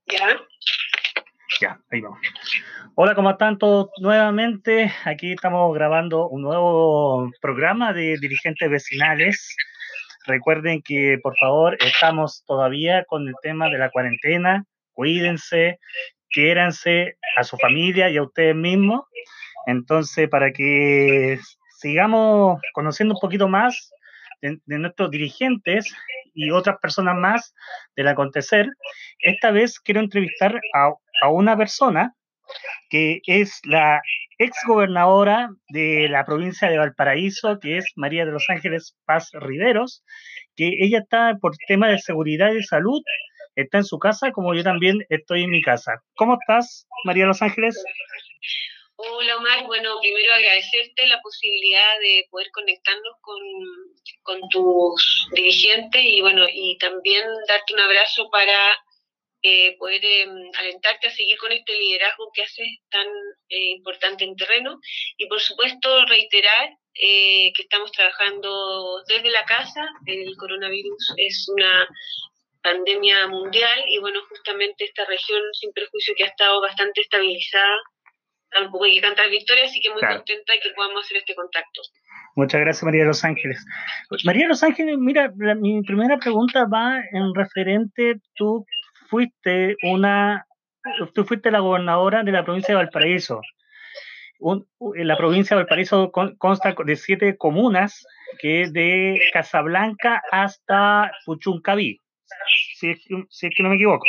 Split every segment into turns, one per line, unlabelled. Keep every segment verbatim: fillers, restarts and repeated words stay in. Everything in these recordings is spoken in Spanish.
Ya.
Ya, ahí vamos. Hola, ¿cómo están todos nuevamente? Aquí estamos grabando un nuevo programa de dirigentes vecinales. Recuerden que, por favor, estamos todavía con el tema de la cuarentena. Cuídense, quiéranse a su familia y a ustedes mismos. Entonces, para que sigamos conociendo un poquito más de, de nuestros dirigentes y otras personas más del acontecer, esta vez quiero entrevistar a, a una persona que es la ex gobernadora de la provincia de Valparaíso, que es María de los Ángeles Paz Riveros, que ella está por tema de seguridad y salud, está en su casa como yo también estoy en mi casa. ¿Cómo estás, María de los Ángeles?
Hola Omar, bueno, primero agradecerte la posibilidad de poder conectarnos con, con tus dirigentes y bueno, y también darte un abrazo para eh, poder eh, alentarte a seguir con este liderazgo que haces tan eh, importante en terreno y por supuesto reiterar eh, que estamos trabajando desde la casa. El coronavirus es una pandemia mundial y bueno, justamente esta región sin perjuicio que ha estado bastante estabilizada, tampoco hay que cantar victoria, así que muy
Claro.
contenta de que podamos hacer este contacto.
Muchas gracias, María de los Ángeles. María de los Ángeles, mira, la, mi primera pregunta va en referente, tú fuiste una, tú fuiste la gobernadora de la provincia de Valparaíso. Un, la provincia de Valparaíso con, consta de siete comunas, que es de Casablanca hasta Puchuncaví, si es, si es que no me equivoco.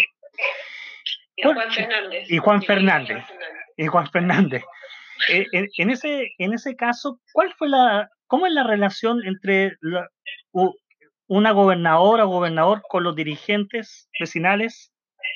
Y Juan Fernández.
Y Juan Fernández. Y Juan Fernández. Eh, en, en, ese, en ese caso, ¿cuál fue la, cómo es la relación entre la, u, una gobernadora o gobernador con los dirigentes vecinales?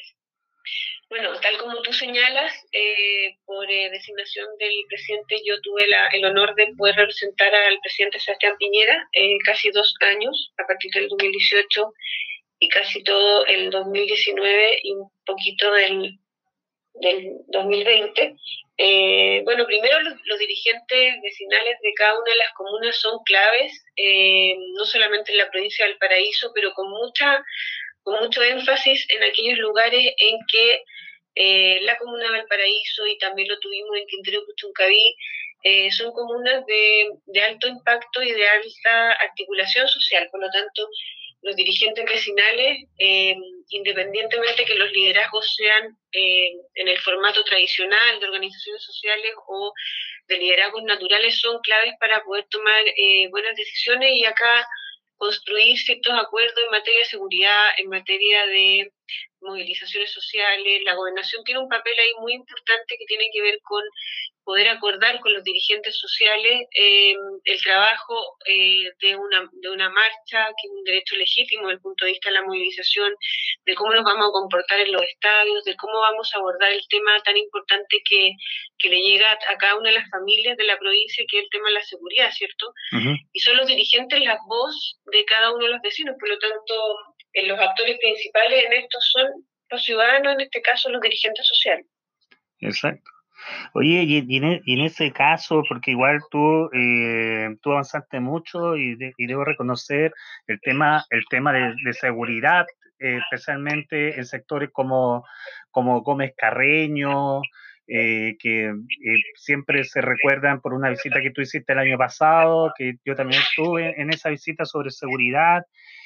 Bueno, tal como tú señalas, eh, por eh, designación del presidente, yo tuve la, el honor de poder representar al presidente Sebastián Piñera eh, casi dos años, a partir del dos mil dieciocho y casi todo el dos mil diecinueve y un poquito del, del dos mil veinte. Eh, bueno, primero los, los, dirigentes vecinales de cada una de las comunas son claves, eh, no solamente en la provincia de Valparaíso, pero con mucha con mucho énfasis en aquellos lugares en que eh, la comuna de Valparaíso y también lo tuvimos en Quintero Puchuncaví, eh, son comunas de, de alto impacto y de alta articulación social. Por lo tanto, los dirigentes vecinales, eh, independientemente que los liderazgos sean eh, en el formato tradicional de organizaciones sociales o de liderazgos naturales, son claves para poder tomar eh, buenas decisiones y acá construir ciertos acuerdos en materia de seguridad, en materia de movilizaciones sociales. La gobernación tiene un papel ahí muy importante que tiene que ver con poder acordar con los dirigentes sociales eh, el trabajo eh, de, una, de una marcha, que es un derecho legítimo desde el punto de vista de la movilización, de cómo nos vamos a comportar en los estadios, de cómo vamos a abordar el tema tan importante que, que le llega a cada una de las familias de la provincia, que es el tema de la seguridad, ¿cierto? Uh-huh. Y son los dirigentes la voz de cada uno de los vecinos, por lo tanto, eh, los actores principales en esto son los ciudadanos, en este caso los dirigentes sociales.
Exacto. Oye, y, y, en, y en ese caso, porque igual tú, eh, tú avanzaste mucho y, de, y debo reconocer el tema, el tema de, de seguridad, eh, especialmente en sectores como, como Gómez Carreño, eh, que eh, siempre se recuerdan por una visita que tú hiciste el año pasado, que yo también estuve en esa visita sobre seguridad.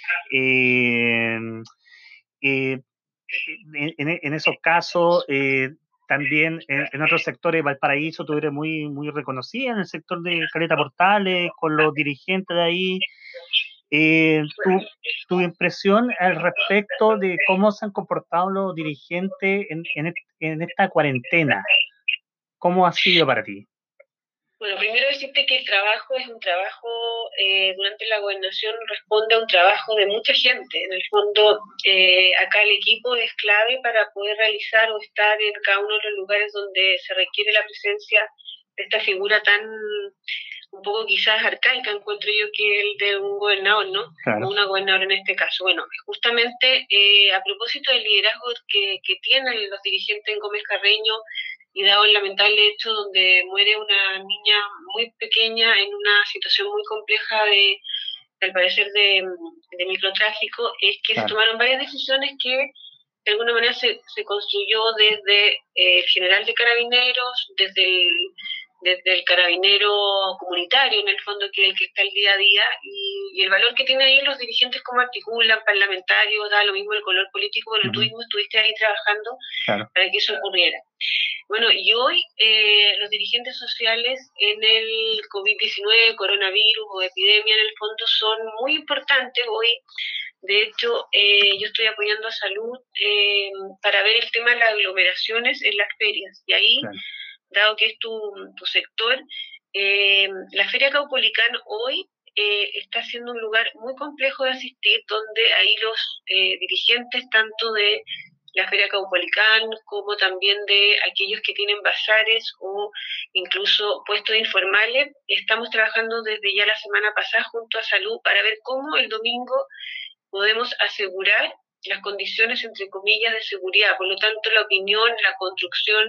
Eh, eh, en, en, esos casos, eh, también en, en, otros sectores, Valparaíso, tú eres muy, muy reconocida en el sector de Caleta Portales, con los dirigentes de ahí. Eh, tu, tu impresión al respecto de cómo se han comportado los dirigentes en, en, en esta cuarentena, ¿cómo ha sido para ti?
Bueno, primero decirte que el trabajo es un trabajo, eh, durante la gobernación responde a un trabajo de mucha gente. En el fondo, eh, acá el equipo es clave para poder realizar o estar en cada uno de los lugares donde se requiere la presencia de esta figura tan, un poco quizás arcaica, encuentro yo, que el de un gobernador, ¿no?
Claro.
O una gobernadora en este caso. Bueno, justamente eh, a propósito del liderazgo que, que tienen los dirigentes en Gómez Carreño, y dado el lamentable hecho donde muere una niña muy pequeña en una situación muy compleja de, al parecer, de, de microtráfico, es que claro. se tomaron varias decisiones que de alguna manera se, se construyó desde eh, el general de carabineros, desde el, desde el carabinero comunitario, en el fondo, que es el que está el día a día, y, y el valor que tienen ahí los dirigentes, como articulan, parlamentarios, da lo mismo el color político. Bueno, uh-huh. Tú mismo estuviste ahí trabajando, claro, para que eso ocurriera. Bueno, y hoy eh, los dirigentes sociales en el COVID diecinueve, coronavirus o epidemia, en el fondo, son muy importantes hoy. De hecho, eh, yo estoy apoyando a Salud eh, para ver el tema de las aglomeraciones en las ferias. Y ahí, claro, dado que es tu, tu sector, eh, la Feria Caupolicán hoy eh, está siendo un lugar muy complejo de asistir, donde ahí los eh, dirigentes, tanto de la Feria Caupolicán como también de aquellos que tienen bazares o incluso puestos informales, estamos trabajando desde ya la semana pasada junto a Salud para ver cómo el domingo podemos asegurar las condiciones, entre comillas, de seguridad. Por lo tanto, la opinión, la construcción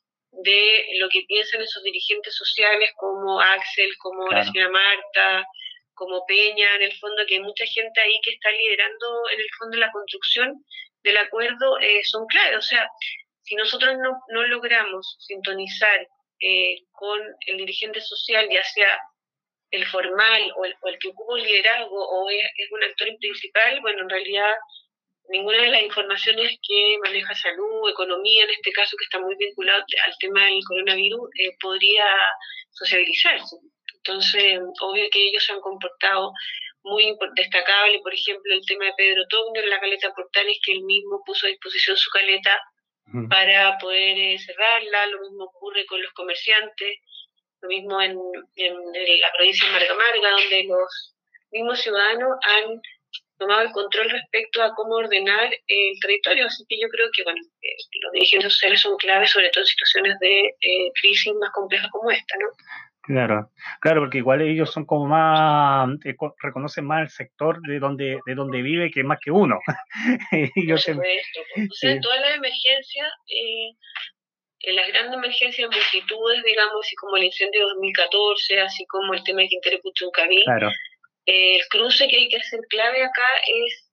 de lo que piensan esos dirigentes sociales como Axel, como claro, la señora Marta, como Peña, en el fondo, que hay mucha gente ahí que está liderando, en el fondo, la construcción del acuerdo, eh, son claves. O sea, si nosotros no, no logramos sintonizar eh, con el dirigente social, ya sea el formal o el, o el que ocupa un liderazgo o es, es un actor principal, bueno, en realidad ninguna de las informaciones que maneja salud, economía, en este caso que está muy vinculado al tema del coronavirus, eh, podría sociabilizarse. Entonces, obvio que ellos se han comportado muy destacable, por ejemplo, el tema de Pedro Togno en la caleta Portales, que él mismo puso a disposición su caleta uh-huh. para poder eh, cerrarla. Lo mismo ocurre con los comerciantes, lo mismo en, en, en la provincia de Marga Marga, donde los mismos ciudadanos han tomado el control respecto a cómo ordenar el territorio. Así que yo creo que bueno, eh, los dirigentes sociales son claves, sobre todo en situaciones de eh, crisis más complejas como esta, ¿no?
Claro, claro, porque igual ellos son como más, eh, reconocen más el sector de donde de donde vive que más que uno.
Por supuesto. O sea, en todas las emergencias, eh, en las grandes emergencias, multitudes, digamos, así como el incendio de dos mil catorce, así como el tema de Quintero Puchuncaví,
claro,
eh, el cruce que hay que hacer clave acá es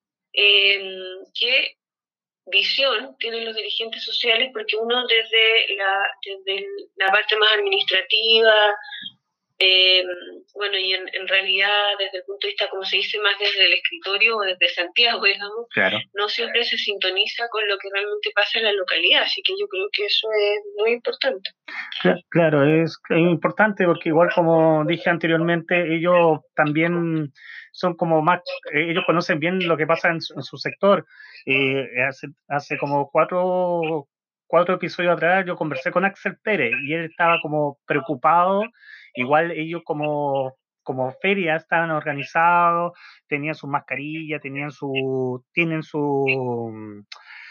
eh, qué visión tienen los dirigentes sociales, porque uno desde la, desde la parte más administrativa, eh, bueno, y en, en realidad desde el punto de vista, como se dice, más desde el escritorio o desde Santiago, digamos,
claro,
no siempre se sintoniza con lo que realmente pasa en la localidad, así que yo creo que eso es muy importante.
Claro, es importante porque igual como dije anteriormente, ellos también son como más, ellos conocen bien lo que pasa en su, en su sector. Eh, hace, hace como cuatro, cuatro episodios atrás yo conversé con Axel Pérez y él estaba como preocupado, igual ellos como, como ferias estaban organizados, tenían sus mascarillas, tenían su, tienen su...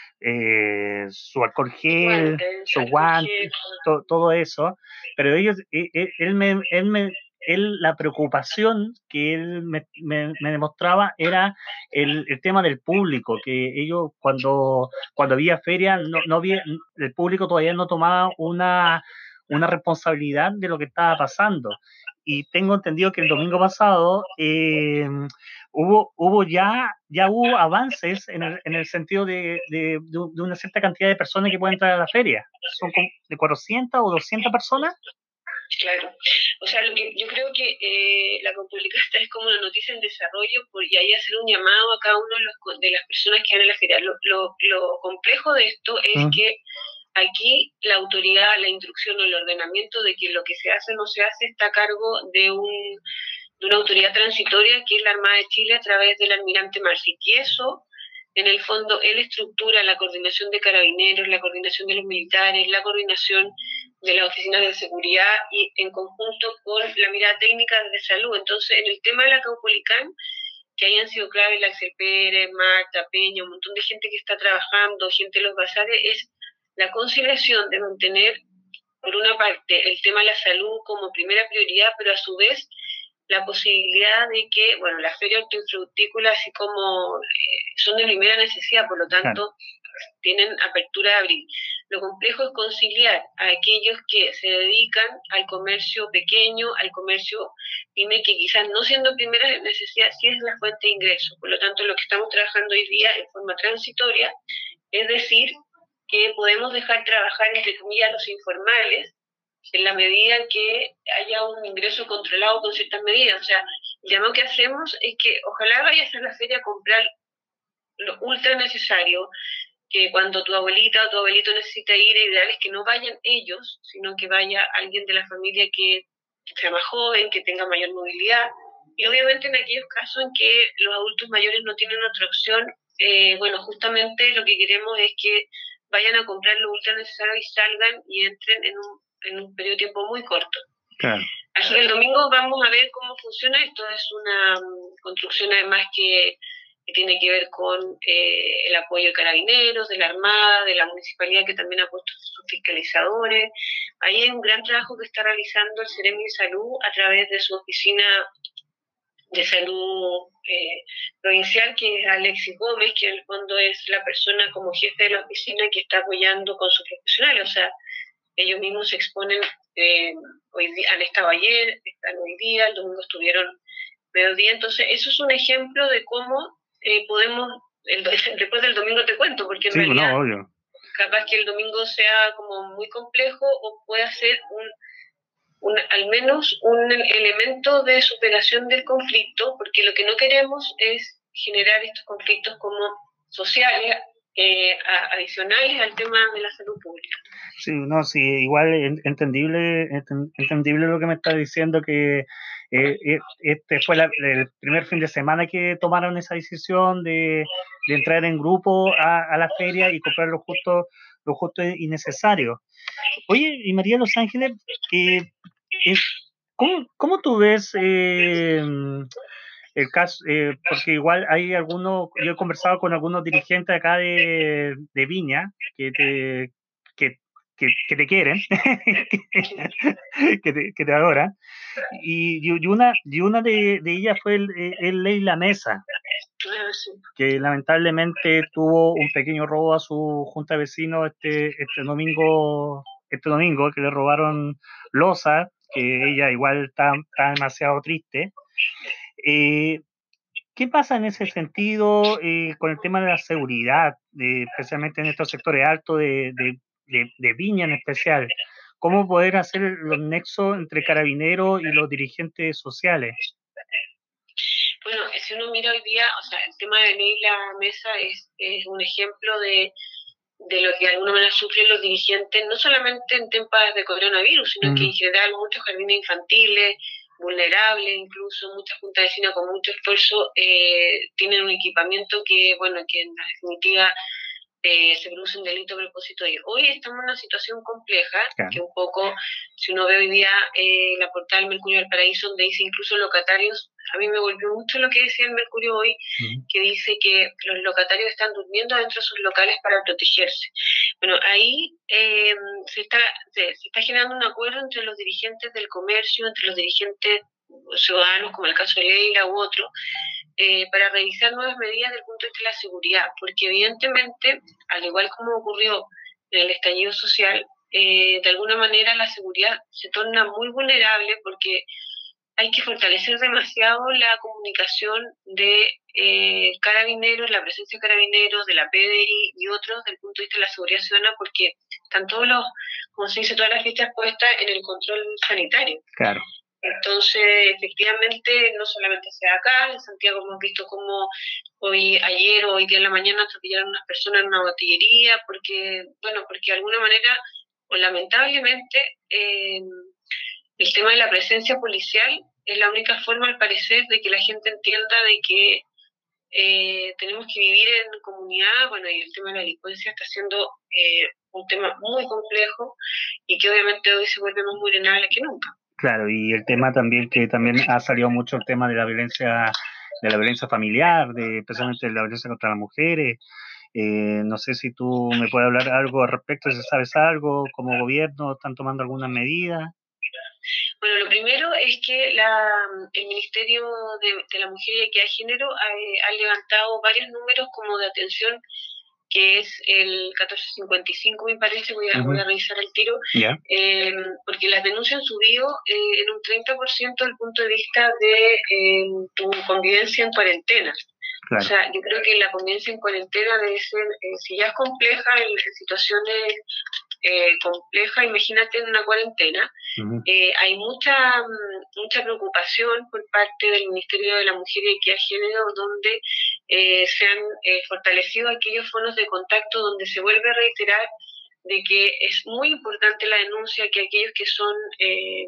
Eh, su alcohol gel, su guante, to, todo eso, pero ellos, él, él, me, él, me, él, la preocupación que él me, me, me demostraba era el, el, tema del público, que ellos cuando, cuando había feria, no, no había, el público todavía no tomaba una, una responsabilidad de lo que estaba pasando. Y tengo entendido que el domingo pasado eh, hubo, hubo ya, ya hubo avances en el, en el sentido de, de, de una cierta cantidad de personas que pueden entrar a la feria. ¿Son de cuatrocientas o doscientas personas?
Claro. O sea, lo que, yo creo que eh, la Caupolicán es como una noticia en desarrollo por, y ahí hacer un llamado a cada uno de, los, de las personas que van a la feria. Lo, lo, lo complejo de esto es mm. que aquí la autoridad, la instrucción o el ordenamiento de que lo que se hace o no se hace está a cargo de, un, de una autoridad transitoria que es la Armada de Chile a través del almirante Marci. Y eso, en el fondo, él estructura la coordinación de carabineros, la coordinación de los militares, la coordinación de las oficinas de seguridad y en conjunto con la mirada técnica de salud. Entonces, en el tema de la Caupolicán, que hayan sido claves Axel Pérez, Marta, Peña, un montón de gente que está trabajando, gente de los bazares, es la conciliación de mantener, por una parte, el tema de la salud como primera prioridad, pero a su vez la posibilidad de que, bueno, las ferias hortofrutícolas así como eh, son de primera necesidad, por lo tanto, claro, tienen apertura de abril. Lo complejo es conciliar a aquellos que se dedican al comercio pequeño, al comercio pyme, que quizás no siendo primera necesidad, sí es la fuente de ingresos. Por lo tanto, lo que estamos trabajando hoy día en forma transitoria Es decir, que podemos dejar trabajar, entre comillas, los informales, en la medida en que haya un ingreso controlado con ciertas medidas. O sea, el llamado que hacemos es que ojalá vayas a la feria a comprar lo ultra necesario, que cuando tu abuelita o tu abuelito necesita ir, lo ideal es que no vayan ellos, sino que vaya alguien de la familia que sea más joven, que tenga mayor movilidad. Y obviamente en aquellos casos en que los adultos mayores no tienen otra opción, eh, bueno, justamente lo que queremos es que vayan a comprar lo ultra necesario y salgan y entren en un, en un periodo de tiempo muy corto.
Claro.
Así que el domingo vamos a ver cómo funciona. Esto es una um, construcción además que, que tiene que ver con eh, el apoyo de carabineros, de la Armada, de la municipalidad que también ha puesto sus fiscalizadores. Ahí hay un gran trabajo que está realizando el Seremi de Salud a través de su oficina de salud eh, provincial, que es Alexis Gómez, que en el fondo es la persona como jefe de la oficina que está apoyando con sus profesionales. O sea, ellos mismos se exponen, eh, hoy día, han estado ayer, están hoy día, el domingo estuvieron mediodía. Entonces, eso es un ejemplo de cómo eh, podemos, el, después del domingo te cuento, porque en
Sí,
realidad
no, obvio.
capaz que el domingo sea como muy complejo o pueda ser un un, al menos un elemento de superación del conflicto, porque lo que no queremos es generar estos conflictos como sociales eh, a, adicionales al tema de la salud pública.
Sí, no, sí, igual entendible, entendible lo que me está diciendo, que eh, este fue la, el primer fin de semana que tomaron esa decisión de, de entrar en grupo a, a, la feria y comprar lo justo, lo justo y necesario. Oye, y María Los Ángeles, eh, eh, ¿cómo, ¿cómo tú ves eh, el caso? Eh, porque igual hay algunos, yo he conversado con algunos dirigentes acá de, de Viña que te, que, que, que te quieren, que, te, que te adoran, y, y una, y una de, de ellas fue el, el Leila Mesa, que lamentablemente tuvo un pequeño robo a su junta de vecinos este, este domingo, este domingo, que le robaron losa, que ella igual está, está demasiado triste. Eh, ¿Qué pasa en ese sentido eh, con el tema de la seguridad, de, especialmente en estos sectores altos de, de, de, de Viña en especial? ¿Cómo poder hacer los nexos entre carabineros y los dirigentes sociales?
Bueno, si uno mira hoy día, o sea, el tema de Leila Mesa es, es un ejemplo de, de lo que de alguna manera sufren los dirigentes, no solamente en temas de coronavirus, sino mm. que en general muchos jardines infantiles, vulnerables, incluso muchas juntas de vecinos con mucho esfuerzo eh, tienen un equipamiento que, bueno, que en definitiva eh, se produce un delito a propósito de ello. Hoy estamos en una situación compleja, claro. que un poco, si uno ve hoy día eh, la portada del Mercurio del Paraíso, donde dice incluso locatarios, a mí me volvió mucho lo que decía el Mercurio hoy, uh-huh. que dice que los locatarios están durmiendo dentro de sus locales para protegerse. Bueno, ahí eh, se, está, se, se está generando un acuerdo entre los dirigentes del comercio, entre los dirigentes ciudadanos, como el caso de Leila u otro, eh, para revisar nuevas medidas desde el punto de vista de la seguridad, porque evidentemente, al igual como ocurrió en el estallido social, eh, de alguna manera la seguridad se torna muy vulnerable porque hay que fortalecer demasiado la comunicación de eh, carabineros, la presencia de carabineros, de la P D I y otros desde el punto de vista de la seguridad ciudadana, porque están todos los, como se dice, todas las fichas puestas en el control sanitario.
Claro.
Entonces, efectivamente, no solamente sea acá, en Santiago hemos visto como hoy, ayer o hoy día en la mañana atropellaron unas personas en una botillería, porque, bueno, porque de alguna manera, o lamentablemente, eh, el tema de la presencia policial es la única forma, al parecer, de que la gente entienda de que eh, tenemos que vivir en comunidad. Bueno, y el tema de la delincuencia está siendo eh, un tema muy complejo y que obviamente hoy se vuelve más vulnerable que nunca.
Claro, y el tema también que también ha salido mucho el tema de la violencia, de la violencia familiar, de especialmente de la violencia contra las mujeres. Eh, no sé si tú me puedes hablar algo al respecto, si sabes algo, como gobierno están tomando algunas medidas.
Bueno, lo primero es que la, el Ministerio de, de la Mujer y Equidad de Género ha, ha levantado varios números como de atención que es el catorce cincuenta y cinco, me parece, voy a, uh-huh. voy a revisar el tiro,
yeah.
eh, porque las denuncias han subido eh, en un treinta por ciento desde el punto de vista de eh, tu convivencia en cuarentena. Claro. O sea, yo creo que la convivencia en cuarentena debe ser, eh, si ya es compleja en, en situaciones eh, complejas, imagínate en una cuarentena, uh-huh. eh, hay mucha mucha preocupación por parte del Ministerio de la Mujer y Equidad de Género, donde eh, se han eh, fortalecido aquellos foros de contacto donde se vuelve a reiterar de que es muy importante la denuncia, que aquellos que son eh,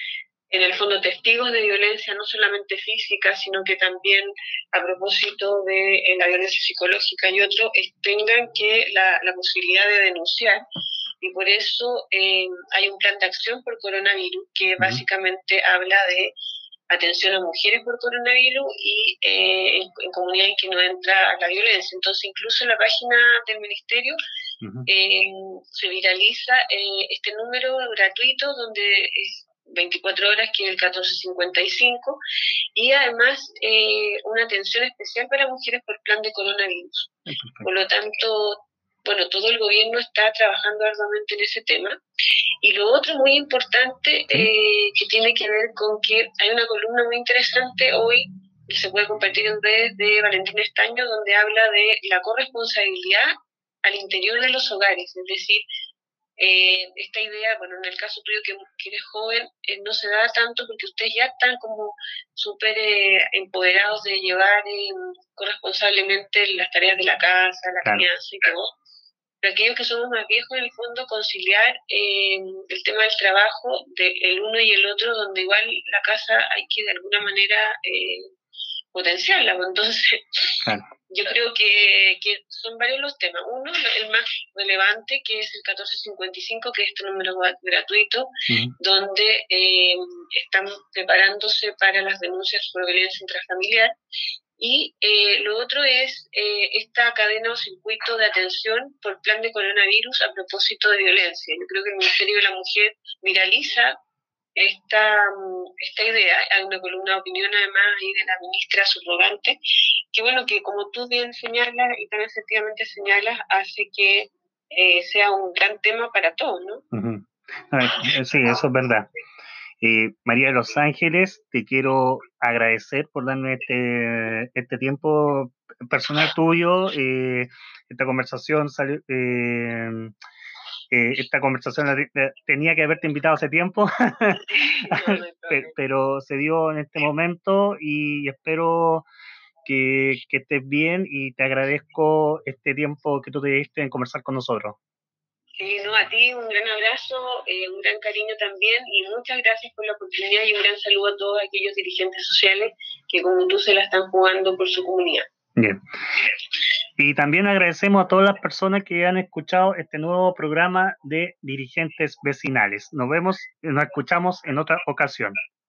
en el fondo testigos de violencia, no solamente física, sino que también a propósito de eh, la violencia psicológica y otro, es, tengan que la, la posibilidad de denunciar. Y por eso eh, hay un plan de acción por coronavirus que uh-huh. básicamente habla de atención a mujeres por coronavirus y eh, en, en comunidades en que no entra la violencia. Entonces, incluso en la página del Ministerio uh-huh. eh, se viraliza eh, este número gratuito donde es veinticuatro horas, que es el catorce cincuenta y cinco, y además eh, una atención especial para mujeres por plan de coronavirus. Uh-huh. Por lo tanto, bueno, todo el gobierno está trabajando arduamente en ese tema. Y lo otro muy importante, eh, que tiene que ver con que hay una columna muy interesante hoy, que se puede compartir en redes, de Valentina Estaño, donde habla de la corresponsabilidad al interior de los hogares. Es decir, eh, esta idea, bueno, en el caso tuyo que, que eres joven, eh, no se da tanto porque ustedes ya están como súper eh, empoderados de llevar eh, corresponsablemente las tareas de la casa, la crianza y todo. Pero aquellos que somos más viejos, en el fondo, conciliar eh, el tema del trabajo del de uno y el otro, donde igual la casa hay que de alguna manera eh, potenciarla. Entonces, claro. Yo creo que, que son varios los temas. Uno, el más relevante, que es el catorce cincuenta y cinco, que es este número gratuito, uh-huh. donde eh, están preparándose para las denuncias por violencia intrafamiliar. Y eh, lo otro es eh, esta cadena o circuito de atención por plan de coronavirus a propósito de violencia. Yo creo que el Ministerio de la Mujer viraliza esta, esta idea. Hay una columna de opinión además ahí de la ministra subrogante, que bueno, que como tú bien señalas y tan efectivamente señalas, hace que eh, sea un gran tema para todos, ¿no?
Uh-huh. Ay, sí, eso es verdad. Eh, María de los Ángeles, te quiero agradecer por darme este, este tiempo personal tuyo. Eh, esta conversación salió, eh, eh, esta conversación la, la, tenía que haberte invitado hace tiempo, pero, pero se dio en este momento y espero que, que estés bien y te agradezco este tiempo que tú te diste en conversar con nosotros.
Sí, no, a ti un gran abrazo, eh, un gran cariño también y muchas gracias por la oportunidad y un gran saludo a todos aquellos dirigentes sociales que como tú se la están jugando por su comunidad.
Bien. Y también agradecemos a todas las personas que han escuchado este nuevo programa de Dirigentes Vecinales. Nos vemos, nos escuchamos en otra ocasión.